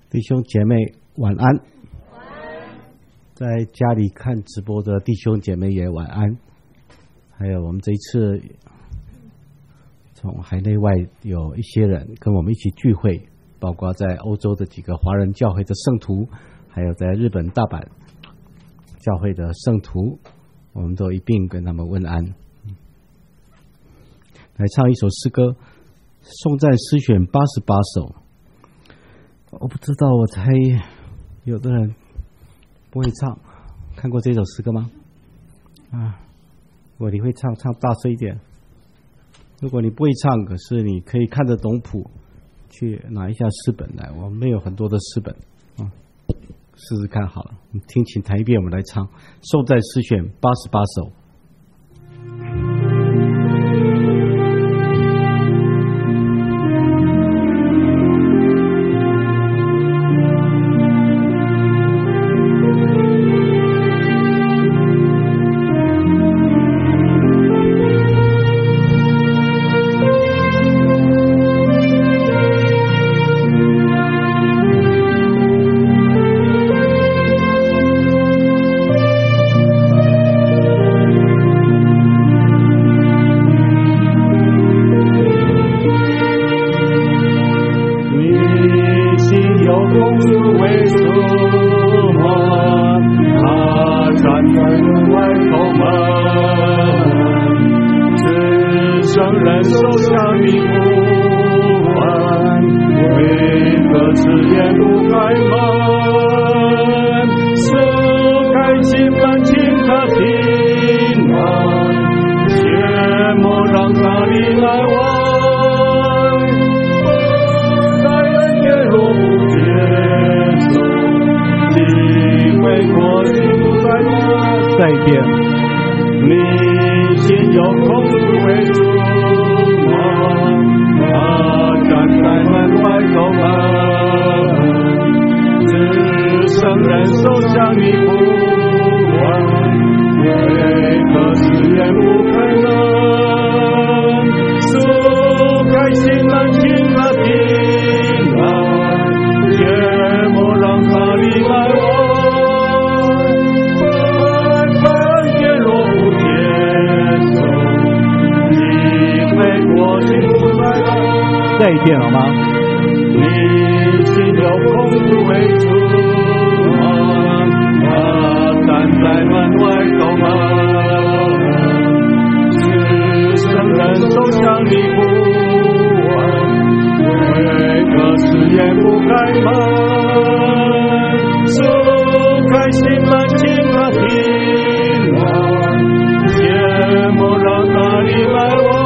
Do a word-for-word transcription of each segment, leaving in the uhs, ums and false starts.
弟兄姐妹晚安，在家里看直播的弟兄姐妹也晚安。还有我们这一次从海内外有一些人跟我们一起聚会，包括在欧洲的几个华人教会的圣徒，还有在日本大阪教会的圣徒，我们都一并跟他们问安。来唱一首诗歌，颂赞诗选八十八首。我不知道，我猜有的人不会唱，看过这首诗歌吗？啊，如果你会唱，唱大声一点；如果你不会唱，可是你可以看得懂谱，去拿一下诗本来。我们有很多的诗本啊，试试看好了。你听琴弹一遍，我们来唱颂赞诗选八十八首。再一遍好吗？你心有空无为主啊，他站在门外守门，是圣人手向你不闻，为何誓言不开门？苏开心门，请他听完，切莫让他离来我。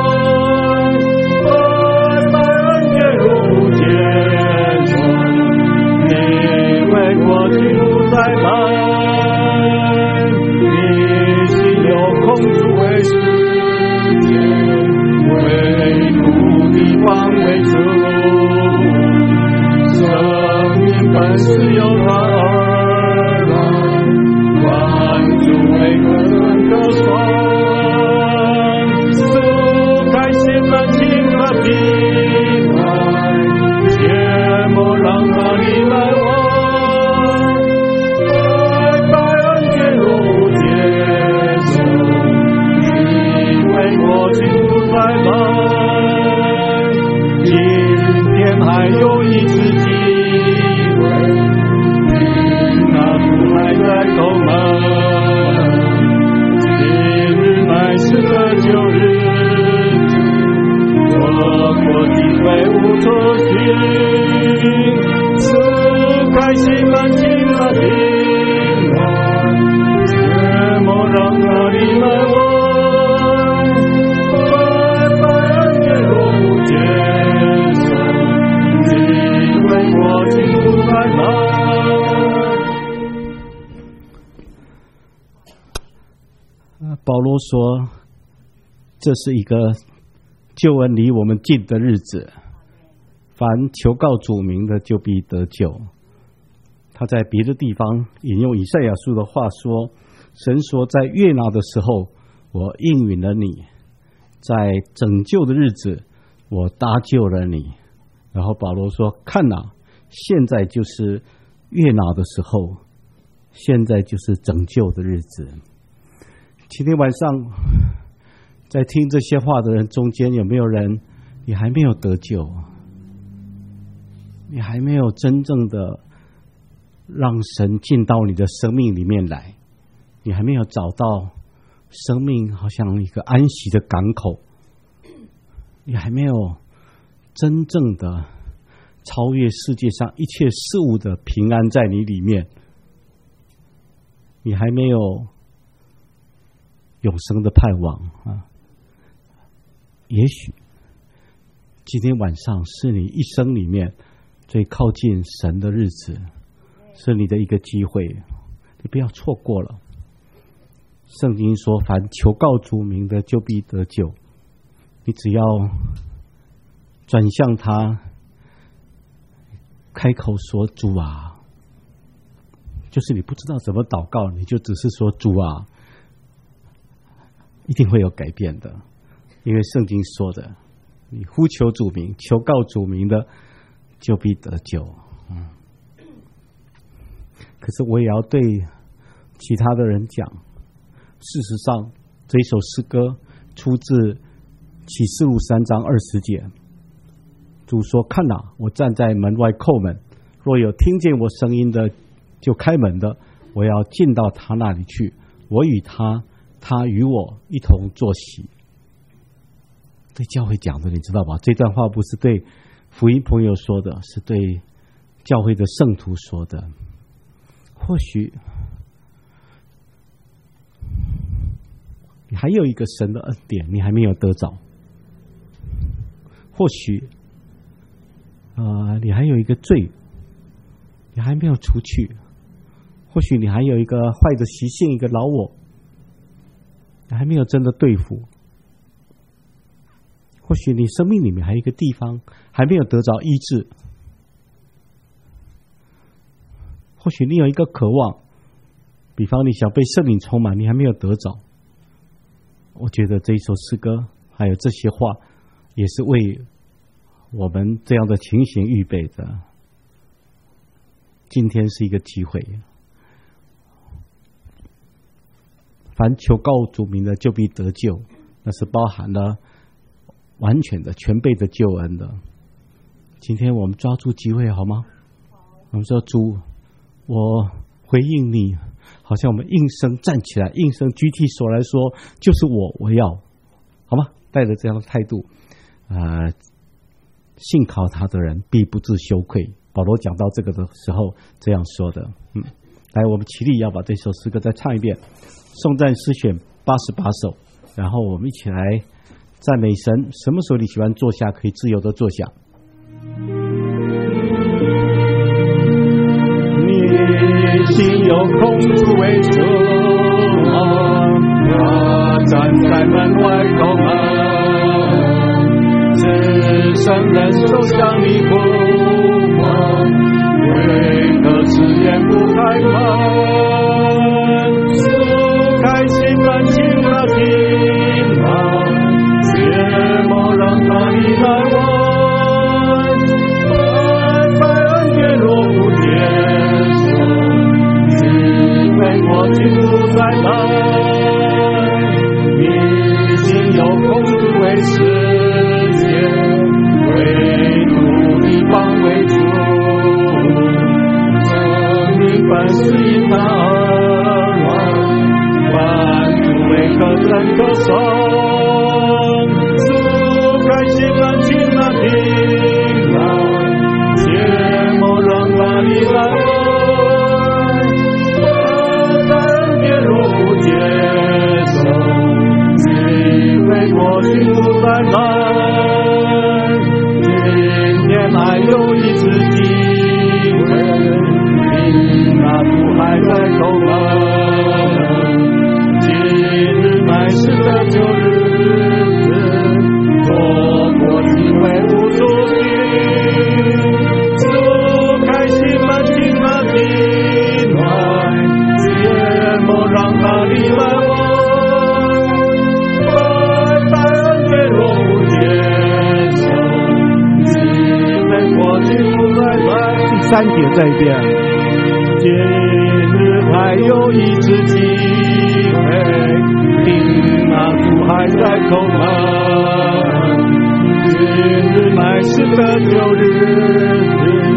方为主，生命本是由他而来，万主为何可算？苏开心门，请他进来，切莫让他离来往。白白恩典若不接受，你为我进不在门。今天还有一次机会，那主还在守门。今日乃是个旧日子，错过机会无处寻。苏开心门，请他进来，切莫让他离来我。保罗说，这是一个救恩离我们近的日子，凡求告主名的就必得救。他在别的地方引用以赛亚书的话说，神说在悦纳的时候我应允了你，在拯救的日子我搭救了你。然后保罗说，看哪， 现在就是悦纳的时候，现在就是拯救的日子。今天晚上在听这些话的人中间，有没有人你还没有得救？你还没有真正的让神进到你的生命里面来，你还没有找到生命好像一个安息的港口，你还没有真正的超越世界上一切事物的平安在你里面，你还没有永生的盼望啊！也许今天晚上是你一生里面最靠近神的日子，是你的一个机会，你不要错过了。圣经说，凡求告主名的，就必得救。你只要转向他，开口说主啊，就是你不知道怎么祷告，你就只是说主啊，一定会有改变的。因为圣经说的，你呼求主名，求告主名的，就必得救。嗯，可是我也要对其他的人讲，事实上这一首诗歌出自启示录三章二十节。主说：看哪，我站在门外叩门，若有听见我声音的，就开门的，我要进到他那里去，我与他，他与我一同坐席。对教会讲的，你知道吧？这段话不是对福音朋友说的，是对教会的圣徒说的。或许你还有一个神的恩典，你还没有得着；或许呃，你还有一个罪，你还没有除去；或许你还有一个坏的习性，一个老我，你还没有真的对付；或许你生命里面还有一个地方还没有得着医治；或许你有一个渴望，比方你想被圣灵充满，你还没有得着。我觉得这一首诗歌还有这些话，也是为我们这样的情形预备的。今天是一个机会，凡求告主名的，就必得救，那是包含了完全的全备的救恩的。今天我们抓住机会好吗？我们说主，我回应你，好像我们应声站起来，应声举起手来说，就是我，我要，好吗？带着这样的态度，呃，信靠他的人必不致羞愧。保罗讲到这个的时候这样说的。嗯，来，我们起立，要把这首诗歌再唱一遍，颂赞诗选八十八首，然后我们一起来赞美神。什么时候你喜欢坐下，可以自由的坐下。 你心有空主为主，他站在门外叩门，只圣人手向你呼唤，为何迟延不开门？主开心门，请他进来，切莫让他离开我。我进入在来，你心有空主为世界，为主你方为主，生命本是因他而来，万主为何人可生？主开心门，请他进来，切莫让他离开。我心不再来，今天还有一次机会，你那主还在叩门，今日乃是得救日子，错过机会无足惜，主开心门，请他进来，切莫让他离开我。我进不来， 三节这一遍。 今日还有一次机会，平安主还在叩门。今日乃是得救日子。